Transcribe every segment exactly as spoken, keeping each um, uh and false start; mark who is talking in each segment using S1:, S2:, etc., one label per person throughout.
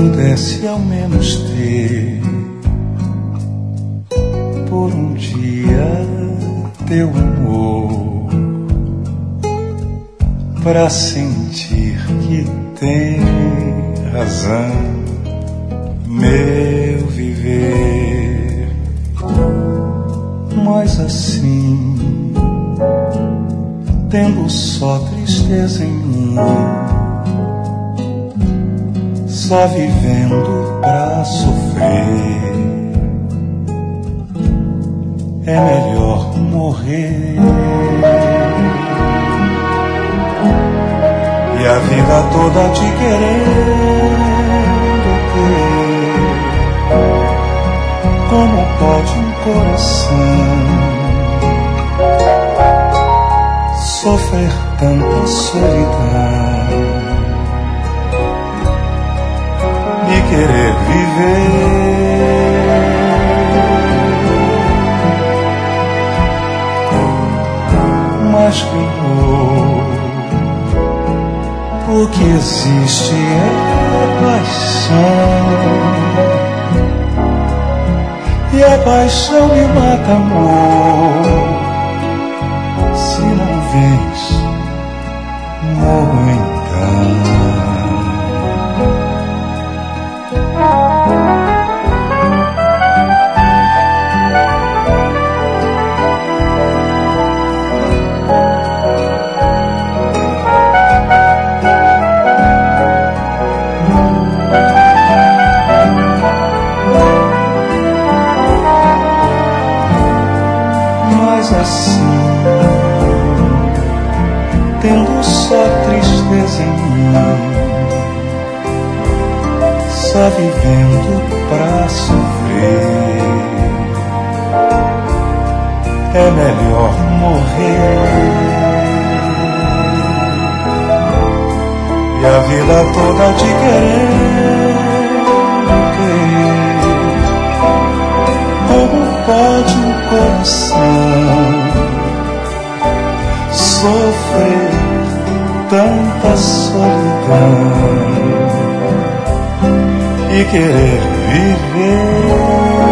S1: pudesse ao menos ter por um dia teu amor, pra sentir que tem razão meu viver. Mas assim, tendo só tristeza em mim, só vivendo pra sofrer, é melhor morrer. E a vida toda te querendo ter, como pode um coração sofrer tanta solidão e querer viver? Mas que amor, o que existe é paixão, e a paixão me mata, amor. Se não vens, morro então. Assim, tendo só tristeza em mim, só vivendo pra sofrer, é melhor morrer. E a vida toda te querendo ter, como pode um coração sofrer tanta solidão e querer viver?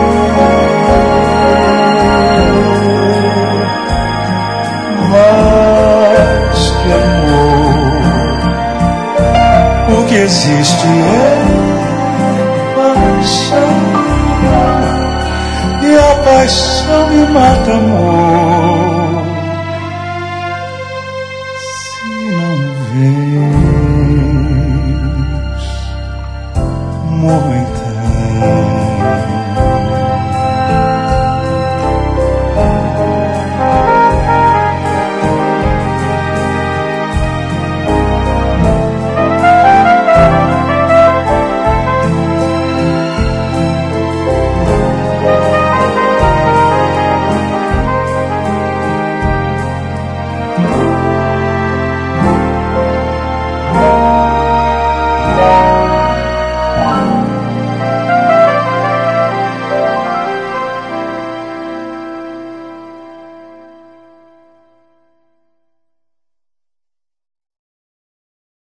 S1: Mas que amor, o que existe é paixão, e a paixão me mata, amor. Se não vês, morro então.